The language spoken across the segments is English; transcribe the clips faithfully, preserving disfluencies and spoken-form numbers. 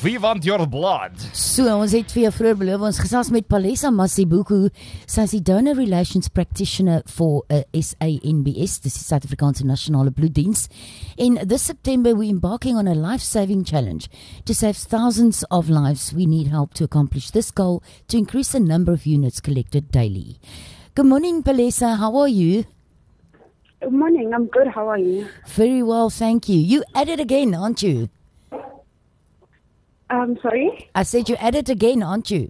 We want your blood. So, ons het vir jou vroeër beloof, ons gesels met Palesa Masibuku. Sy is die Donor Relations Practitioner for uh, S A N B S, dis die Suid-Afrikaanse Nasionale Bloeddiens. In this September, we're embarking on a life-saving challenge. To save thousands of lives, we need help to accomplish this goal to increase the number of units collected daily. Good morning, Palesa. How are you? Good morning. I'm good. How are you? Very well, thank you. You at it again, aren't you? Um, sorry? I said you're at it again, aren't you?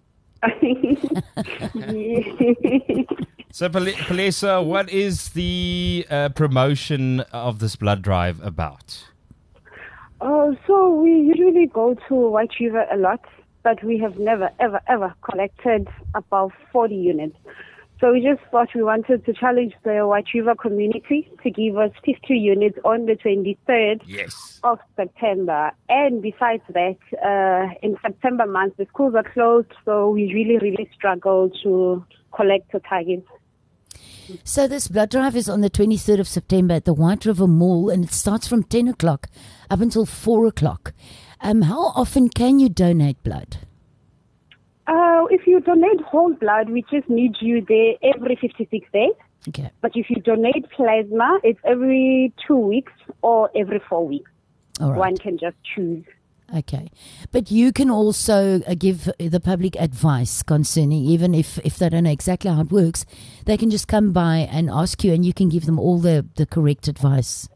So, Pal- Palesa, what is the uh, promotion of this blood drive about? Oh, so we usually go to White River a lot, but we have never, ever, ever collected about forty units. So we just thought we wanted to challenge the White River community to give us fifty units on the twenty-third Yes. of September. And besides that, uh, in September month, the schools are closed, so we really, really struggle to collect the targets. So this blood drive is on the twenty-third of September at the White River Mall, and it starts from ten o'clock up until four o'clock. Um, how often can you donate blood? Uh, if you donate whole blood, we just need you there every fifty-six days. Okay. But if you donate plasma, it's every two weeks or every four weeks. All right. One can just choose. Okay. But you can also uh, give the public advice concerning, even if, if they don't know exactly how it works, they can just come by and ask you, and you can give them all the, the correct advice.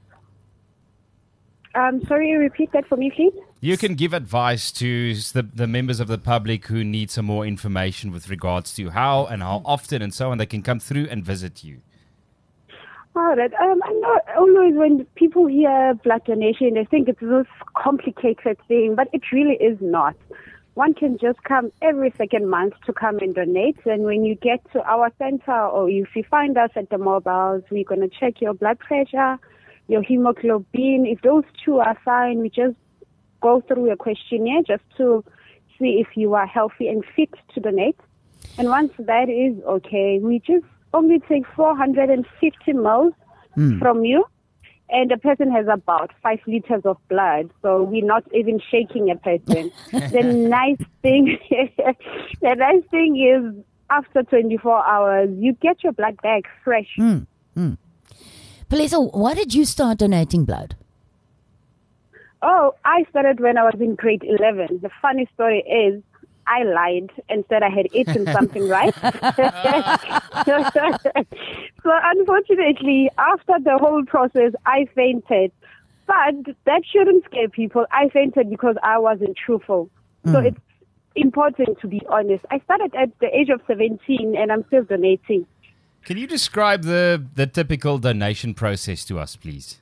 Um, sorry, repeat that for me, please. You can give advice to the, the members of the public who need some more information with regards to how and how often and so on. They can come through and visit you. All right. Um, I know always when people hear blood donation, they think it's this complicated thing, but it really is not. One can just come every second month to come and donate. And when you get to our center, or if you find us at the mobiles, we're going to check your blood pressure, your hemoglobin. If those two are fine, we just go through a questionnaire just to see if you are healthy and fit to donate. And once that is okay, we just only take four hundred fifty mils mm. from you, and the person has about five liters of blood, so we're not even shaking a person. The nice thing, the nice thing is after twenty-four hours, you get your blood back fresh. Mm. Mm. Palesa, why did you start donating blood? Oh, I started when I was in grade eleven. The funny story is, I lied and said I had eaten something, right? So unfortunately, after the whole process, I fainted. But that shouldn't scare people. I fainted because I wasn't truthful. Mm. So it's important to be honest. I started at the age of seventeen and I'm still donating. Can you describe the, the typical donation process to us, please?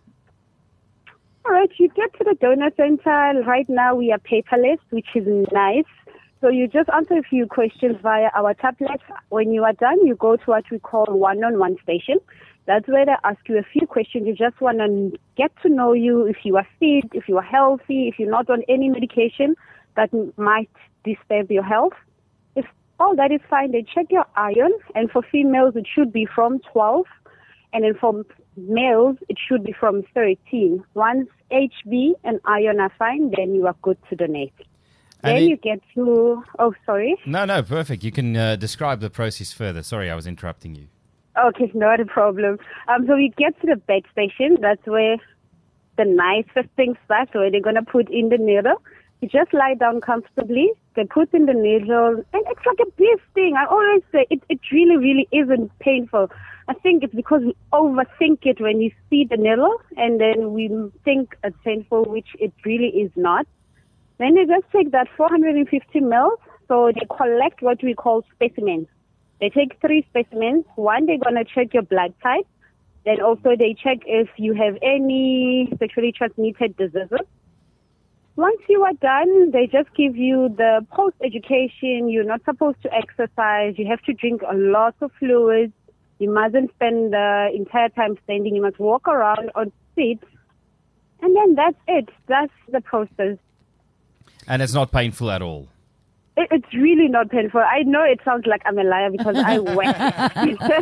All right, you get to the donor center. Right now we are paperless, which is nice. So you just answer a few questions via our tablet. When you are done, you go to what we call one-on-one station. That's where they ask you a few questions. You just want to get to know you, if you are fit, if you are healthy, if you're not on any medication that might disturb your health. If all that is fine, they check your iron. And for females, it should be from twelve. And then for males, it should be from thirteen. Once H B and iron are fine, then you are good to donate. And then it, you get to, oh, sorry. No, no, perfect. You can uh, describe the process further. Sorry, I was interrupting you. Okay, not a problem. Um, so we get to the bed station. That's where the nicest thing starts, where they're going to put in the needle. You just lie down comfortably. They put in the needle, and it's like a big thing. I always say it, it really, really isn't painful. I think it's because we overthink it when you see the needle, and then we think it's painful, which it really is not. Then they just take that four hundred fifty mils, so they collect what we call specimens. They take three specimens. One, they're going to check your blood type. Then also they check if you have any sexually transmitted diseases. Once you are done, they just give you the post-education. You're not supposed to exercise. You have to drink a lot of fluids. You mustn't spend the entire time standing. You must walk around on seats. And then that's it. That's the process. And it's not painful at all? It, it's really not painful. I know it sounds like I'm a liar because I went at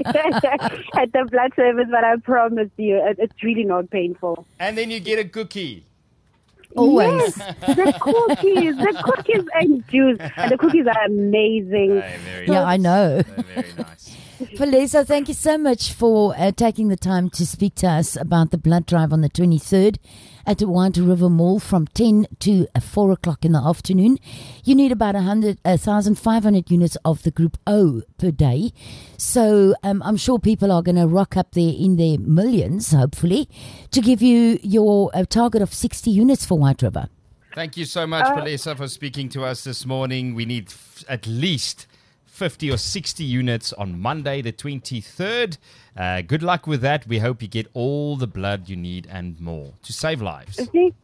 the blood service, but I promise you, it, it's really not painful. And then you get a cookie. Always. Yes, the cookies, the cookies and juice. And the cookies are amazing. Hey, very Yeah, nice. I know. Very nice. Falesa, thank you so much for uh, taking the time to speak to us about the blood drive on the twenty-third at the White River Mall from ten to uh, four o'clock in the afternoon. You need about one thousand five hundred units of the Group O per day. So um, I'm sure people are going to rock up there in their millions, hopefully, to give you your uh, target of sixty units for White River. Thank you so much, Palesa, for speaking to us this morning. We need f- at least fifty or sixty units on Monday, the twenty-third. Uh, good luck with that. We hope you get all the blood you need and more to save lives. Thank